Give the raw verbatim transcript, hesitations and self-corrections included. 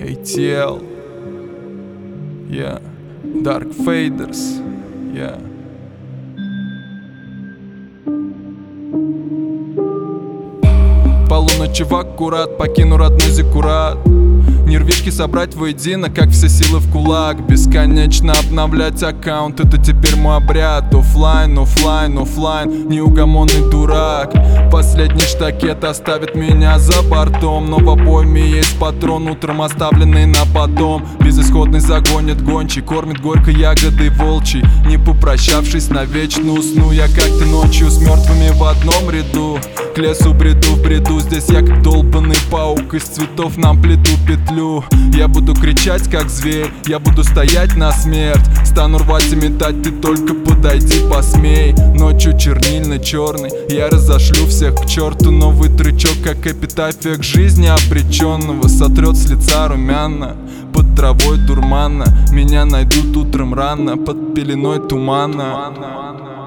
эй ти эл, yeah, Dark Faders, yeah. Полуночи в аккурат, покину родной зиккурат. Нервишки собрать воедино, как все силы в кулак. Бесконечно обновлять аккаунт, это теперь мой обряд. Оффлайн, оффлайн, оффлайн, неугомонный дурак. Последний штакет оставит меня за бортом, но в обойме есть патрон, утром оставленный на потом. Безысходный загонит гончий, кормит горькой ягодой волчий. Не попрощавшись навечно усну я как-то ночью с мертвыми в одном ряду. К лесу бреду в бреду, здесь я как долбанный паук. Из цветов нам плету петлю. Я буду кричать как зверь, я буду стоять на смерть. Стану рвать и метать, ты только подойди, посмей. Ночью чернильно-черный, я разошлю всех к черту. Новый трючок, как эпитафия к жизни обреченного. Сотрет с лица румяна, под травой дурмана. Меня найдут утром рано, под пеленой тумана.